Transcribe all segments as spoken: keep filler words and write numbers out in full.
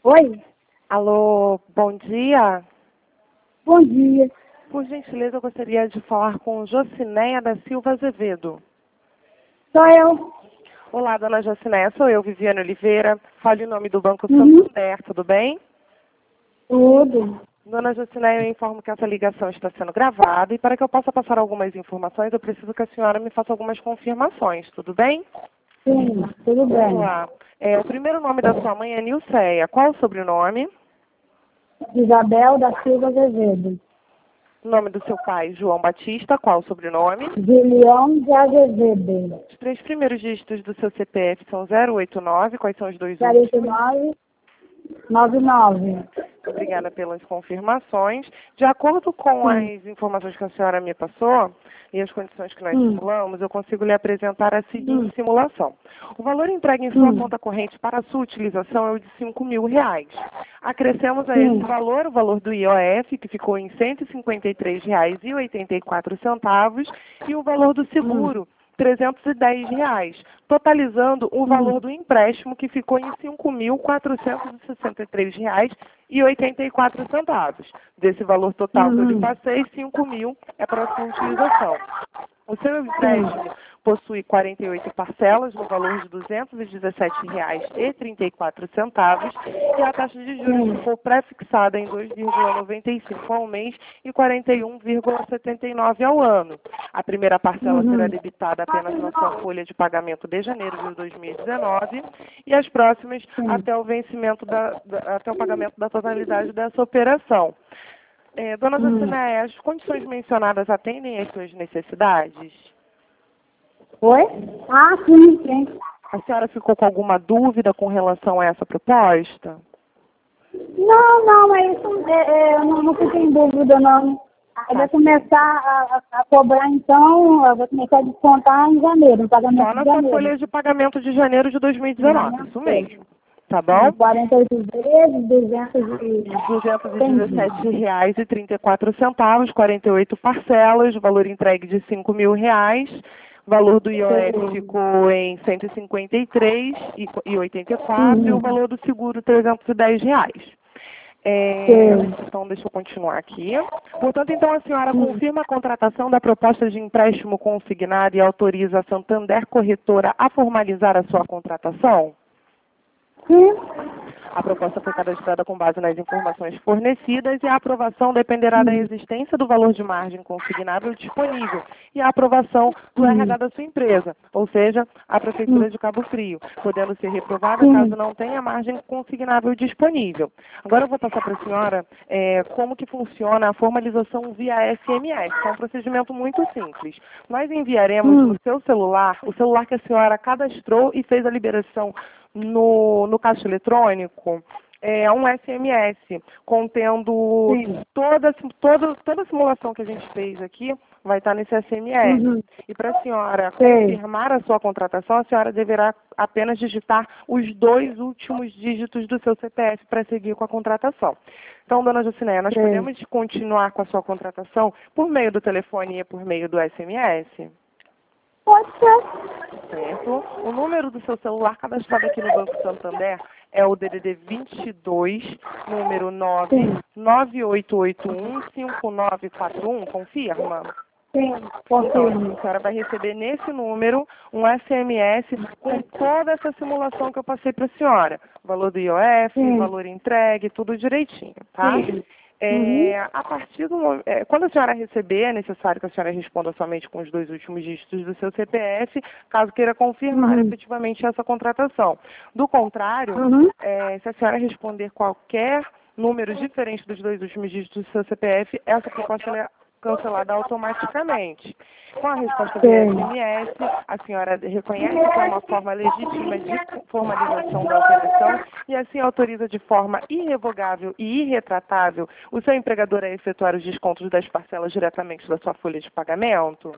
Oi? Alô, bom dia. Bom dia. Por gentileza, eu gostaria de falar com Jocinéia da Silva Azevedo. Sou eu. Olá, dona Jocinéia, sou eu, Viviane Oliveira. Fale em nome do Banco Uhum. Santander, tudo bem? Tudo. Dona Jocinéia, eu informo que essa ligação está sendo gravada e para que eu possa passar algumas informações, eu preciso que a senhora me faça algumas confirmações, tudo bem? Sim, tudo bem. Vamos lá. É, o primeiro nome da sua mãe é Nilceia. Qual o sobrenome? Isabel da Silva Azevedo. O nome do seu pai, João Batista. Qual o sobrenome? Julião de Azevedo. Os três primeiros dígitos do seu C P F são zero oito nove. Quais são os dois zero oito últimos? nove nove nove. Obrigada pelas confirmações. De acordo com Sim. as informações que a senhora me passou e as condições que nós Hum. simulamos, eu consigo lhe apresentar a seguinte Hum. simulação. O valor entregue em sua Hum. conta corrente para a sua utilização é o de cinco mil reais. Acrescemos a Sim. esse valor o valor do I O F, que ficou em cento e cinquenta e três reais e oitenta e quatro centavos, e o valor do seguro, trezentos e dez reais, totalizando o valor do empréstimo, que ficou em cinco mil quatrocentos e sessenta e três reais e oitenta e quatro centavos. Desse valor total que eu lhe Uhum. passei, cinco mil é para a sua utilização. O seu empréstimo possui quarenta e oito parcelas no valor de duzentos e dezessete reais e trinta e quatro centavos e a taxa de juros ficou pré-fixada em dois vírgula noventa e cinco ao mês e quarenta e um vírgula setenta e nove ao ano. A primeira parcela será Uhum. debitada apenas na sua folha de pagamento de janeiro de dois mil e dezenove e as próximas Sim. até o vencimento da, da, até o pagamento da totalidade dessa operação. É, dona Hum. Jocinéia, as condições mencionadas atendem às suas necessidades? Oi? Ah, sim, sim. A senhora ficou com alguma dúvida com relação a essa proposta? Não, não, é isso. É, é, eu não, não fiquei em dúvida, não. Aí vai começar a, a, a cobrar, então, eu vou começar a descontar em janeiro, no pagamento Só de na sua janeiro. folha de pagamento de janeiro de dois mil e dezenove, isso mesmo. Tá São bom? quarenta e oito vezes, duzentos e... duzentos e dezessete reais e trinta e quatro centavos, quarenta e oito parcelas, valor entregue de cinco mil reais, valor do I O F ficou em cento e cinquenta e três reais e oitenta e quatro e o valor do seguro trezentos e dez reais. É, então, deixa eu continuar aqui. Portanto, então, a senhora confirma a contratação da proposta de empréstimo consignado e autoriza a Santander Corretora a formalizar a sua contratação? Sim. A proposta foi cadastrada com base nas informações fornecidas e a aprovação dependerá da existência do valor de margem consignável disponível e a aprovação do R H da sua empresa, ou seja, a Prefeitura de Cabo Frio, podendo ser reprovada caso não tenha margem consignável disponível. Agora eu vou passar para a senhora é, como que funciona a formalização via S M S, que é um procedimento muito simples. Nós enviaremos no seu celular, o celular que a senhora cadastrou e fez a liberação no, no caixa eletrônico, é um S M S contendo toda, toda, toda a simulação que a gente fez aqui, vai estar nesse S M S. Uhum. E para a senhora confirmar a sua contratação, a senhora deverá apenas digitar os dois últimos dígitos do seu C P F para seguir com a contratação. Então, dona Jocinéia, nós Sim. podemos continuar com a sua contratação por meio do telefone e por meio do S M S? Pode ser. Certo. O número do seu celular cadastrado aqui no Banco Santander é o D D D vinte e dois, número nove nove oito oito um cinco nove quatro um, confirma? Sim, Então, confirmo. a senhora vai receber nesse número um S M S com toda essa simulação que eu passei para a senhora. Valor do I O F, Sim. valor entregue, tudo direitinho, tá? Sim. É, a partir do momento, é, quando a senhora receber, é necessário que a senhora responda somente com os dois últimos dígitos do seu C P F, caso queira confirmar Uhum. efetivamente essa contratação. Do contrário, Uhum. é, se a senhora responder qualquer número diferente dos dois últimos dígitos do seu C P F, essa proposta ela é cancelada automaticamente. Com a resposta do S M S, a senhora reconhece que é uma forma legítima de formalização da operação e assim autoriza de forma irrevogável e irretratável o seu empregador a efetuar os descontos das parcelas diretamente da sua folha de pagamento?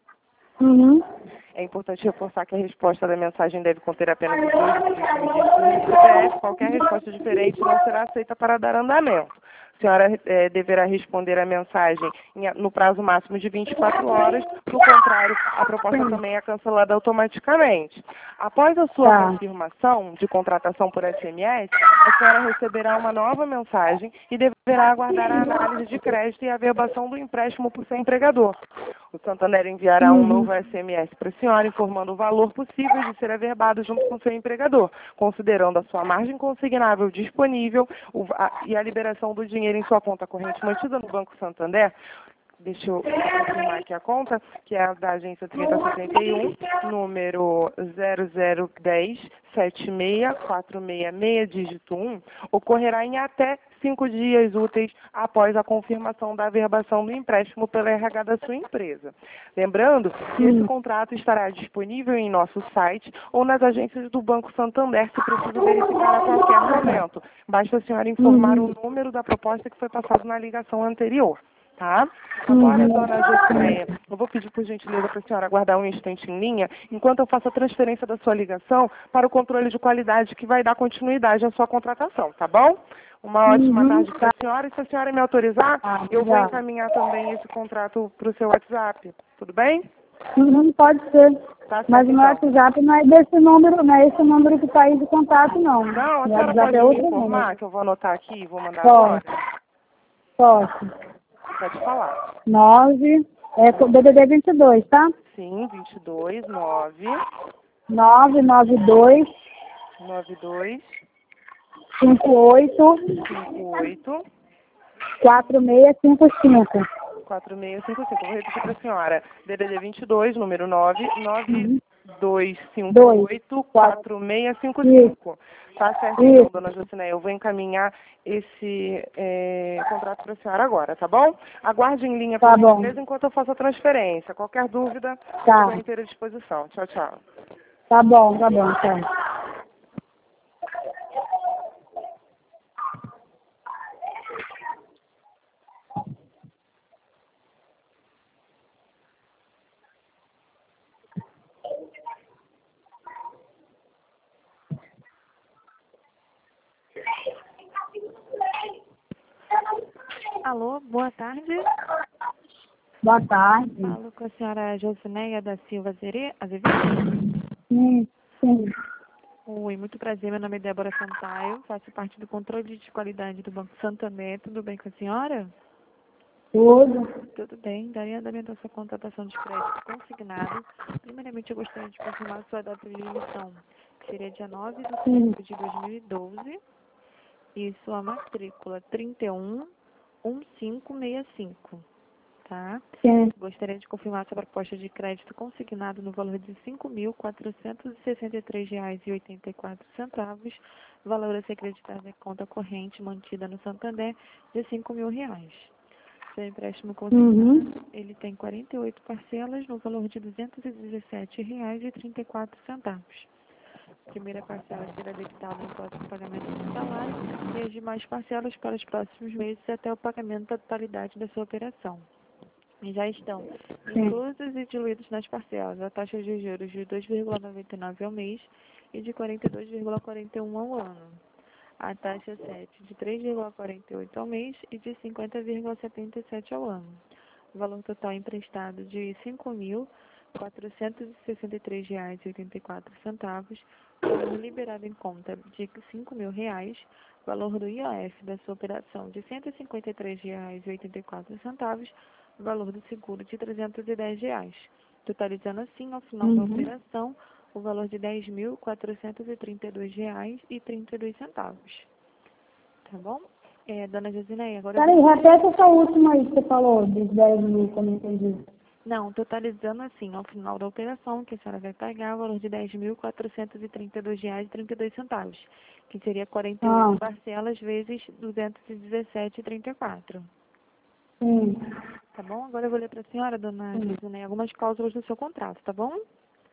Uhum. É importante reforçar que a resposta da mensagem deve conter apenas os dois últimos dígitos do C P F. Qualquer resposta diferente não será aceita para dar andamento. senhora é, deverá responder a mensagem em, no prazo máximo de vinte e quatro horas, do contrário, a proposta também é cancelada automaticamente. Após a sua Tá. confirmação de contratação por S M S, a senhora receberá uma nova mensagem e deverá aguardar a análise de crédito e a averbação do empréstimo por seu empregador. O Santander enviará um Uhum. novo S M S para a senhora informando o valor possível de ser averbado junto com seu empregador, considerando a sua margem consignável disponível o, a, e a liberação do dinheiro em sua conta corrente mantida no Banco Santander. Deixa eu confirmar aqui a conta, que é a da agência trinta setenta e um, número zero zero um zero sete seis quatro seis seis, dígito um, ocorrerá em até cinco dias úteis após a confirmação da averbação do empréstimo pela R H da sua empresa. Lembrando que esse contrato estará disponível em nosso site ou nas agências do Banco Santander, se preciso verificar a qualquer momento. Basta a senhora informar Uhum. o número da proposta que foi passado na ligação anterior. Tá? Agora, Uhum. dona Josineia, eu vou pedir por gentileza para a senhora aguardar um instante em linha, enquanto eu faço a transferência da sua ligação para o controle de qualidade que vai dar continuidade à sua contratação, tá bom? Uma ótima Uhum. tarde para a senhora, e se a senhora me autorizar, Ah, eu vou já. encaminhar também esse contrato para o seu WhatsApp, tudo bem? Uhum, pode ser. Tá certo, Mas o meu então. WhatsApp não é desse número, não é esse número que está aí de contato, não. Não, a Meu senhora WhatsApp pode é me outro informar, número. que eu vou anotar aqui e vou mandar Pode, agora? posso. Pode falar. Nove, é D D D vinte e dois, tá? Sim, vinte e dois, nove, Nove nove dois nove dois, cinco oito cinco oito, quatro seis cinco cinco. quatro seis cinco cinco. Vou repetir para a senhora. D D D vinte e dois, número nove nove Uhum. dois cinco Dois, oito quatro. quatro seis cinco Isso, cinco. Tá certo, então, isso. dona Josineia. Eu vou encaminhar esse é, contrato para a senhora agora, tá bom? Aguarde em linha, Tá por bom. gentileza, enquanto eu faço a transferência. Qualquer dúvida, Tá. estou à inteira disposição. Tchau, tchau. Tá bom, tá bom, tá. Alô, boa tarde. Boa tarde. Falo com a senhora Josineia da Silva Azere- Azevedo. Sim, sim. Oi, muito prazer. Meu nome é Débora Sampaio. Faço parte do controle de qualidade do Banco Santander. Tudo bem com a senhora? Tudo. Tudo bem. Daria andamento à sua contratação de crédito consignado. Primeiramente, eu gostaria de confirmar a sua data de emissão, que seria dia nove de Sim. setembro de dois mil e doze. E sua matrícula trinta e um um cinco seis cinco. Tá? Sim. Gostaria de confirmar sua proposta de crédito consignado no valor de cinco mil quatrocentos e sessenta e três reais e oitenta e quatro centavos, valor a ser acreditado em conta corrente mantida no Santander de cinco mil reais. Seu empréstimo consignado, Uhum. ele tem quarenta e oito parcelas no valor de duzentos e dezessete reais e trinta e quatro centavos. A primeira parcela será debitada no próximo pagamento do salário e as demais parcelas para os próximos meses até o pagamento da totalidade da sua operação. E já estão Sim. inclusos e diluídos nas parcelas a taxa de juros de dois vírgula noventa e nove ao mês e de quarenta e dois vírgula quarenta e um ao ano. A taxa sete de três vírgula quarenta e oito ao mês e de cinquenta vírgula setenta e sete ao ano. O valor total emprestado de cinco mil quatrocentos e sessenta e três reais e oitenta e quatro centavos, valor liberado em conta de cinco mil reais, valor do I O F da sua operação de cento e cinquenta e três reais e oitenta e quatro centavos, valor do seguro de trezentos e dez reais, totalizando assim, ao final da Uhum. operação, o valor de dez mil quatrocentos e trinta e dois reais e trinta e dois centavos. Tá bom? É, dona Josineia, agora eu Peraí, vou... repete essa última aí que você falou, dos dez mil, que eu não entendi. Não, totalizando assim, ao final da operação, que a senhora vai pagar o valor de dez mil quatrocentos e trinta e dois reais e trinta e dois centavos, que seria quarenta e oito Ah, parcelas vezes duzentos e dezessete reais e trinta e quatro. sim. Tá bom? Agora eu vou ler para a senhora, dona Sim. Josineia, algumas cláusulas do seu contrato, tá bom?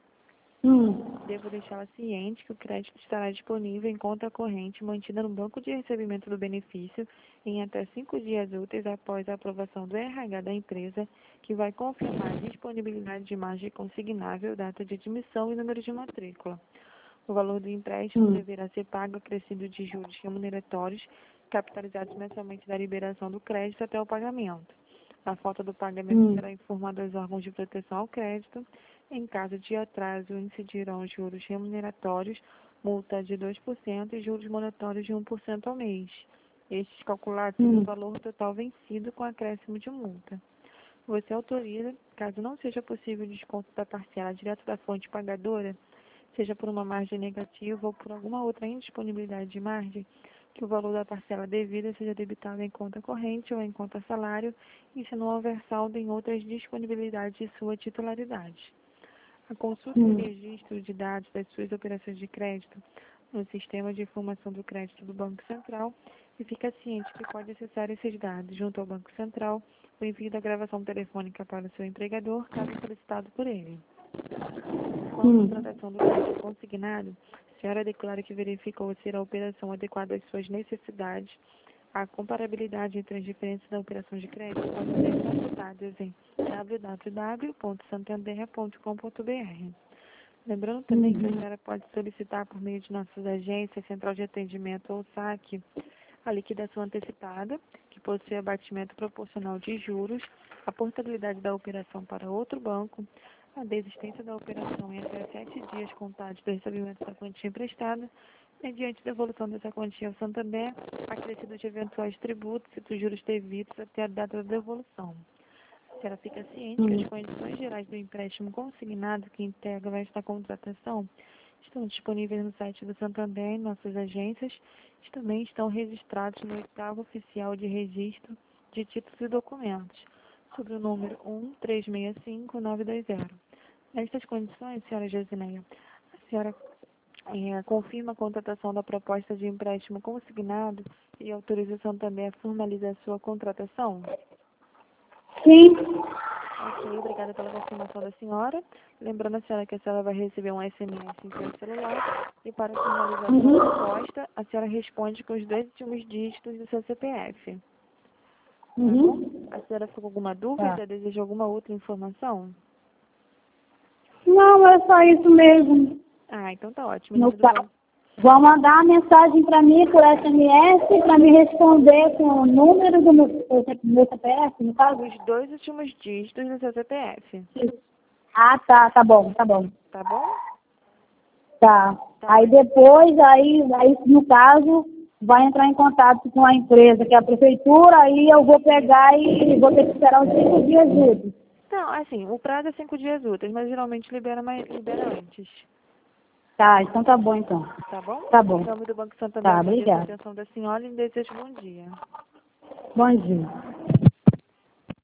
Hum. Devo deixá-la ciente que o crédito estará disponível em conta corrente mantida no banco de recebimento do benefício em até cinco dias úteis após a aprovação do R H da empresa, que vai confirmar a disponibilidade de margem consignável, data de admissão e número de matrícula. O valor do empréstimo Hum. deverá ser pago acrescido de juros remuneratórios capitalizados mensalmente da liberação do crédito até o pagamento. A falta do pagamento Hum. será informada aos órgãos de proteção ao crédito. Em caso de atraso, incidirão juros remuneratórios, multa de dois por cento e juros moratórios de um por cento ao mês. Estes calculados sobre Hum. o valor total vencido com acréscimo de multa. Você autoriza, caso não seja possível o desconto da parcela direto da fonte pagadora, seja por uma margem negativa ou por alguma outra indisponibilidade de margem, que o valor da parcela devida seja debitado em conta corrente ou em conta salário, e se não houver saldo em outras disponibilidades de sua titularidade. A consulta Hum. e registro de dados das suas operações de crédito no Sistema de Informação do Crédito do Banco Central, e fica ciente que pode acessar esses dados junto ao Banco Central o envio da gravação telefônica para o seu empregador, caso solicitado por ele. Com a Hum. contratação do crédito consignado, a senhora declara que verificou ser a operação adequada às suas necessidades. A comparabilidade entre as diferenças da operação de crédito pode ser consultada em w w w ponto santander ponto com ponto b r. Lembrando também que a senhora pode solicitar por meio de nossas agências, Central de Atendimento ou saque, a liquidação antecipada, que possui abatimento proporcional de juros, a portabilidade da operação para outro banco, a desistência da operação em até sete dias contados do recebimento da quantia emprestada, mediante devolução dessa quantia ao Santander, acrescido de eventuais tributos e dos juros devidos até a data da devolução. A senhora fica ciente que as condições gerais do empréstimo consignado que integram esta contratação estão disponíveis no site do Santander e em nossas agências, e também estão registrados no oitavo oficial de registro de títulos e documentos, sob o número um três seis cinco nove dois zero. Nestas condições, senhora Josineia, a senhora é, confirma a contratação da proposta de empréstimo consignado e autoriza o Santander a formalizar a sua contratação? Sim. Ok, obrigada pela confirmação da senhora. Lembrando a senhora que a senhora vai receber um S M S em seu celular e para finalizar a sua proposta, a senhora responde com os dois últimos dígitos do seu C P F. Tá Uhum. bom? A senhora ficou com alguma dúvida? Tá. Deseja alguma outra informação? Não, é só isso mesmo. Ah, então tá ótimo. No Tudo caso, bem. vão mandar uma mensagem para mim por S M S para me responder com o número do meu, do meu C P F, no caso? Os dois últimos dígitos do seu C P F. Ah, tá, tá bom, tá bom. Tá bom? Tá. Tá. Aí depois, aí, aí, no caso, vai entrar em contato com a empresa, que é a prefeitura, aí eu vou pegar e vou ter que esperar uns cinco dias úteis. Não, assim, o prazo é cinco dias úteis, mas geralmente libera, mais, libera antes. Tá, então tá bom, então. Tá bom? Tá bom. Em nome do Banco Santander, Tá, agradeço a obrigada. atenção da senhora e desejo bom dia. Bom dia.